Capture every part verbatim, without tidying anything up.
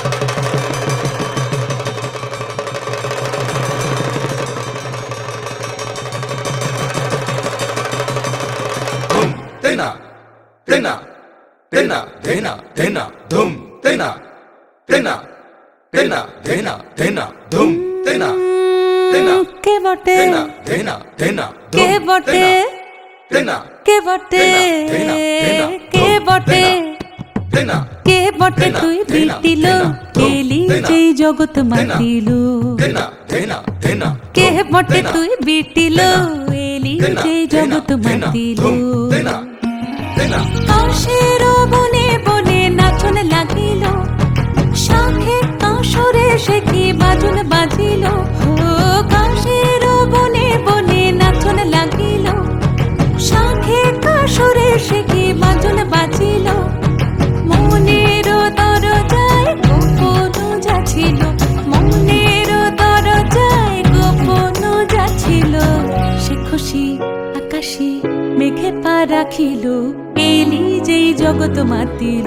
Tena, tena, tena, tena, tena, dum, tena, tena, tena, tena, tena, dum, tena, tena, কে বটে tena, tena, tena, কে dum, বটে tena, কে বটে tena, tena, কে বটে tena, কে বটে tena, তুই tena, বিটিল tena, কেলি tena, যেই জগৎ tena, মাতিল tena, tena, tena, কে dum, বটে tena, তুই বিটিল tena, এলি tena, যেই tena, জগৎ tena, মাতিল dum, tena, tena, কাশের বনে বনে নাচন লাগিল শাখে কাশরে সে কি বাজন বাজিল ও কাশের বনে বনে নাচন লাগিল শাখে কাশরে সে কি বাজন বাজিল মনের দরজায় গোপন যাছিল মনের দরজায় গোপন যাছিল সে খুশি আকাশে মেঘে পা রাখিল এলি যেই জগৎ মাতিল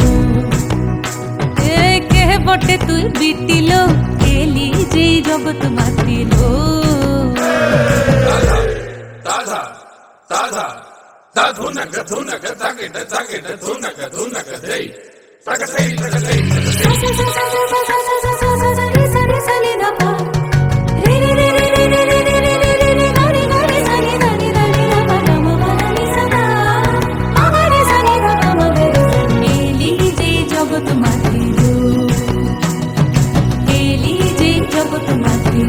এ কে বটে তুই বিটিল এলি যেই জগৎ মাতিল Tadha, tadha, tadhunaka, dhunaka, thagita, thagita, dhunaka, dhunaka, hey, thagata, thagata, এলি যেই জগৎ মাতিল এলি যেই জগৎ মাতিল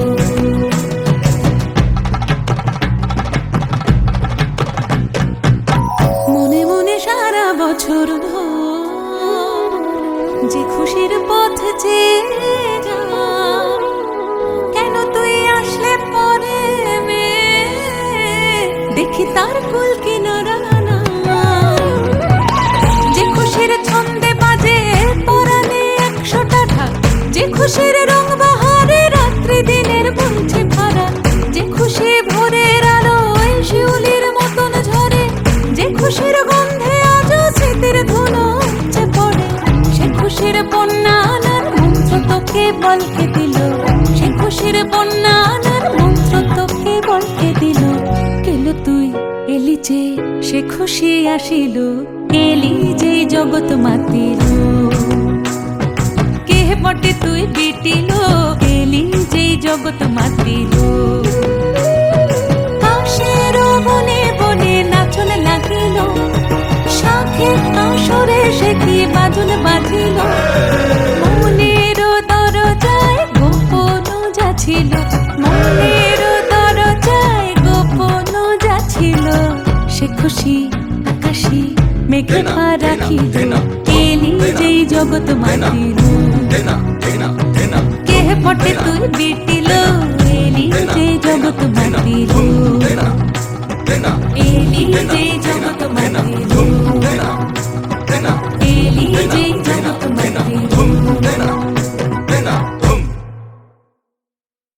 মনে মনে সারা বছর ভোর যে খুশির পথ চেয়ে যায় কেন তুই আসলে পরে মে দেখি তার কুল কিনারা না যে খুশির ছন্দে বাজে পরানে একশোটা ঢাক যে খুশির রং বাহারে রাত্রি দিনের বলছে ভরা যে খুশি ভোরের আলোয় শিউলির মতন ঝরে যে খুশির গন্ধে আজও স্মৃতির ধুলো উপচে পড়ে সে খুশির বন্যা আনার মন্ত্র তোকে বলকে দিল সে খুশির বন্যা আনার মন্ত্র তোকে বলকে দিল গেল তুই এলি যে সে খুশি আসিল এলি যে জগৎ মাতিল কে বটে তুই বিটিল এলি যে জগৎ মাতিল কাশের বনে বনে নাচন লাগিল শাখে কাশরে সে কি বাজন বাজিল মনের দরজায় গোপন যাছিল মনের দরজায় গোপন যাছিল সে খুশি আকাশে মেঘে পা রাখিল এলি যেই জগৎ মাতিল tena, tena, tena, কে বটে তুই বিটিল এলি যেই জগৎ মাতিল tena, tena, এলি যেই জগৎ মাতিল